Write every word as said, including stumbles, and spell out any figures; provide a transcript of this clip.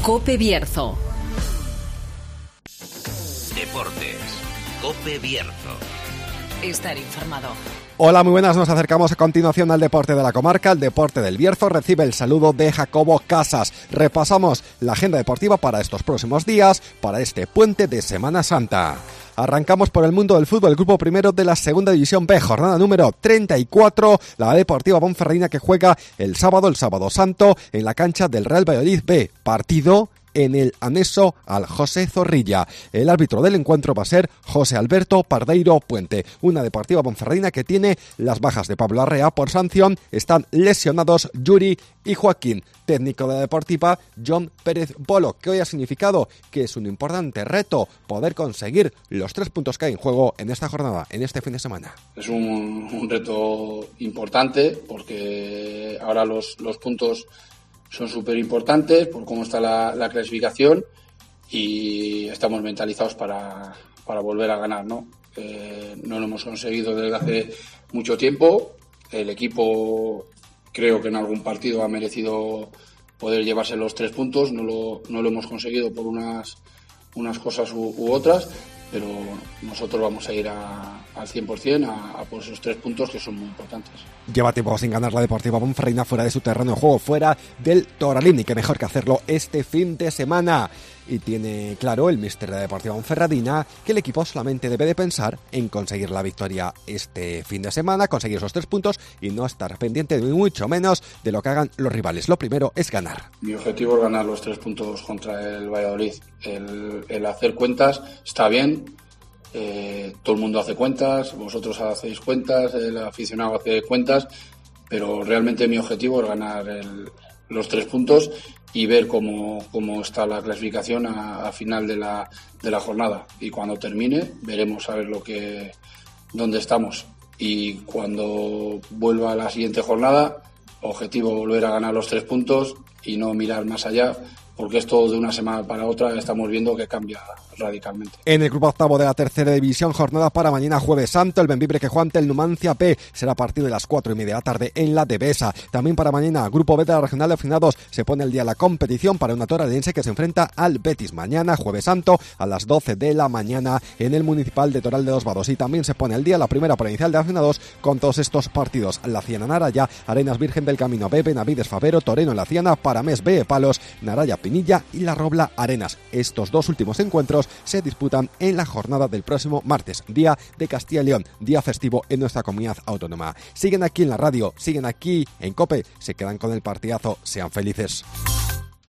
COPE Bierzo. Deportes. COPE Bierzo. Estar informado. Hola, muy buenas, nos acercamos a continuación al deporte de la comarca. El deporte del Bierzo recibe el saludo de Jacobo Casas. Repasamos la agenda deportiva para estos próximos días, para este puente de Semana Santa. Arrancamos por el mundo del fútbol, el grupo primero de la segunda división B, jornada número treinta y cuatro, la Deportiva Ponferradina que juega el sábado, el sábado santo, en la cancha del Real Valladolid B, partido en el anexo al José Zorrilla. El árbitro del encuentro va a ser José Alberto Pardeiro Puente. Una Deportiva Ponferradina que tiene las bajas de Pablo Arrea por sanción. Están lesionados Yuri y Joaquín. Técnico de la Deportiva, John Pérez Bolo, que hoy ha significado que es un importante reto poder conseguir los tres puntos que hay en juego en esta jornada, en este fin de semana. Es un, un reto importante porque ahora los, los puntos son súper importantes por cómo está la, la clasificación y estamos mentalizados para, para volver a ganar, ¿no? Eh, no lo hemos conseguido desde hace mucho tiempo. El equipo creo que en algún partido ha merecido poder llevarse los tres puntos. No lo, no lo hemos conseguido por unas, unas cosas u, u otras, pero nosotros vamos a ir a, al cien por ciento a, a por esos tres puntos que son muy importantes. Lleva tiempo sin ganar la Deportiva Ponferradina fuera de su terreno de juego, fuera del Toralín, y qué mejor que hacerlo este fin de semana. Y tiene claro el míster de la Deportiva Ponferradina que el equipo solamente debe de pensar en conseguir la victoria este fin de semana, conseguir esos tres puntos y no estar pendiente de mucho menos de lo que hagan los rivales. Lo primero es ganar. Mi objetivo es ganar los tres puntos contra el Valladolid. El, el hacer cuentas está bien, eh, todo el mundo hace cuentas, vosotros hacéis cuentas, el aficionado hace cuentas, pero realmente mi objetivo es ganar el, los tres puntos y ver cómo, cómo está la clasificación a, a final de la, de la jornada. Y cuando termine, veremos a ver lo que, dónde estamos. Y cuando vuelva a la siguiente jornada, objetivo volver a ganar los tres puntos y no mirar más allá, porque esto de una semana para otra estamos viendo que cambia radicalmente. En el grupo octavo de la tercera división, jornada para mañana jueves santo, el Bembibre que juega ante el Numancia P, será a partir de las cuatro y media de la tarde en la Devesa. También para mañana, grupo B de la regional de aficionados, se pone al día la competición para una toralense que se enfrenta al Betis. Mañana, jueves santo, a las doce de la mañana en el municipal de Toral de los Vados. Y también se pone al día la primera provincial de aficionados con todos estos partidos: La Ciana Naraya, Arenas Virgen del Camino B, Benavides Favero, Toreno La Ciana, Paramés B, Palos, Naraya Pinilla y La Robla Arenas. Estos dos últimos encuentros se disputan en la jornada del próximo martes, día de Castilla y León, día festivo en nuestra comunidad autónoma. Siguen aquí en la radio, siguen aquí en COPE, se quedan con el partidazo, sean felices.